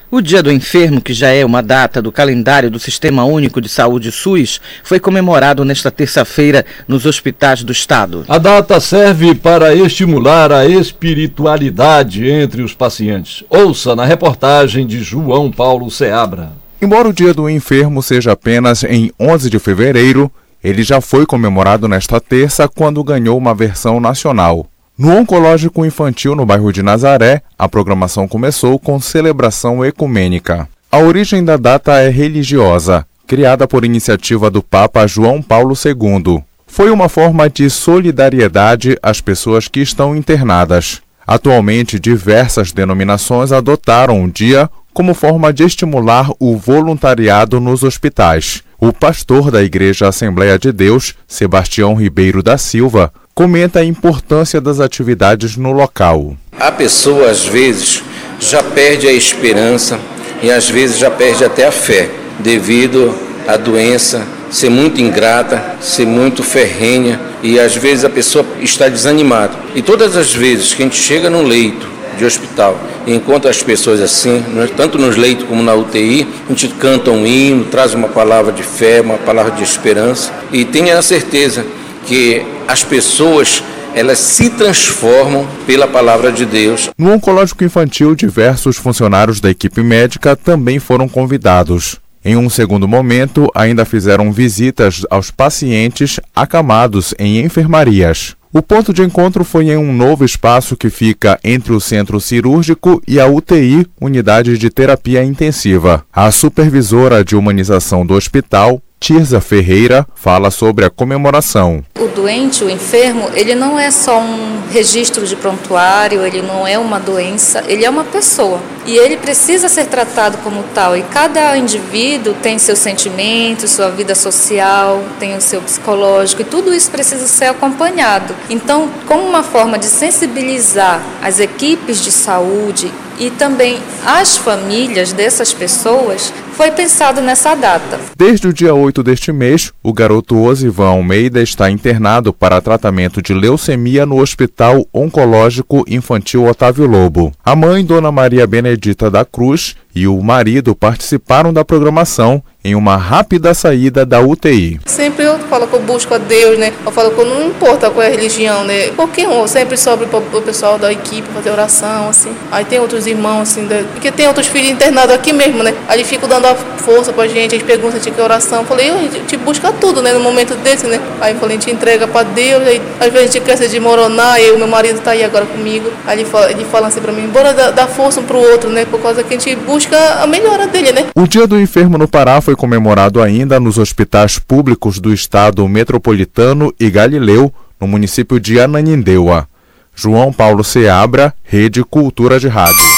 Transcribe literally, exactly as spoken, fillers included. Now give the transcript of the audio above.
O Dia do Enfermo, que já é uma data do calendário do Sistema Único de Saúde SUS, foi comemorado nesta terça-feira nos hospitais do estado. A data serve para estimular a espiritualidade entre os pacientes. Ouça na reportagem de João Paulo Seabra. Embora o Dia do Enfermo seja apenas em onze de fevereiro, ele já foi comemorado nesta terça quando ganhou uma versão nacional. No Oncológico Infantil, no bairro de Nazaré, a programação começou com celebração ecumênica. A origem da data é religiosa, criada por iniciativa do Papa João Paulo segundo. Foi uma forma de solidariedade às pessoas que estão internadas. Atualmente, diversas denominações adotaram o dia como forma de estimular o voluntariado nos hospitais. O pastor da Igreja Assembleia de Deus, Sebastião Ribeiro da Silva, comenta a importância das atividades no local. A pessoa, às vezes, já perde a esperança e, às vezes, já perde até a fé, devido à doença ser muito ingrata, ser muito ferrenha e, às vezes, a pessoa está desanimada. E todas as vezes que a gente chega num leito de hospital e encontra as pessoas assim, tanto nos leitos como na U T I, a gente canta um hino, traz uma palavra de fé, uma palavra de esperança e tenha a certeza que as pessoas, elas se transformam pela palavra de Deus. No Oncológico Infantil, diversos funcionários da equipe médica também foram convidados. Em um segundo momento, ainda fizeram visitas aos pacientes acamados em enfermarias. O ponto de encontro foi em um novo espaço que fica entre o centro cirúrgico e a U T I, Unidade de Terapia Intensiva. A supervisora de humanização do hospital, Tirza Ferreira, fala sobre a comemoração. O doente, o enfermo, ele não é só um registro de prontuário, ele não é uma doença, ele é uma pessoa. E ele precisa ser tratado como tal. E cada indivíduo tem seus sentimentos, sua vida social, tem o seu psicológico, e tudo isso precisa ser acompanhado. Então, como uma forma de sensibilizar as equipes de saúde e também as famílias dessas pessoas, foi pensado nessa data. Desde o dia oito deste mês, o garoto Osivan Almeida está internado para tratamento de leucemia no Hospital Oncológico Infantil Otávio Lobo. A mãe, Dona Maria Benedita da Cruz, e o marido participaram da programação em uma rápida saída da U T I. Sempre eu falo que eu busco a Deus, né? Eu falo que não importa qual é a religião, né? Porque eu sempre sobe para o pessoal da equipe fazer oração, assim. Aí tem outros irmãos, assim, da... porque tem outros filhos internados aqui mesmo, né? Aí eles ficam dando a força pra gente, eles perguntam se tem oração. Eu falei, a gente busca tudo, né? No momento desse, né? Aí eu falei, a gente entrega para Deus, aí às vezes a gente quer se desmoronar, e o meu marido tá aí agora comigo. Aí ele fala, ele fala assim pra mim, bora dar, dar força um pro outro, né? Por causa que a gente busca a melhora dele, né? O Dia do Enfermo no Pará foi comemorado ainda nos hospitais públicos do estado metropolitano e Galileu, no município de Ananindeua. João Paulo Seabra, Rede Cultura de Rádio.